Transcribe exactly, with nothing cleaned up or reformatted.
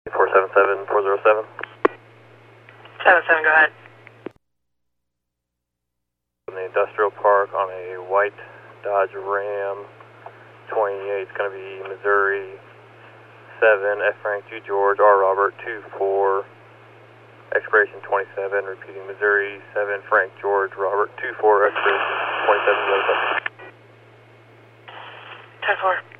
four seven seven, four zero seven. seven seven, go ahead. In the industrial park on a white Dodge Ram twenty-eight, it's going to be Missouri seven, F Frank, G George, R Robert, two four, expiration twenty-seven, repeating Missouri seven, Frank, George, Robert, two four, expiration twenty-seven, ten four.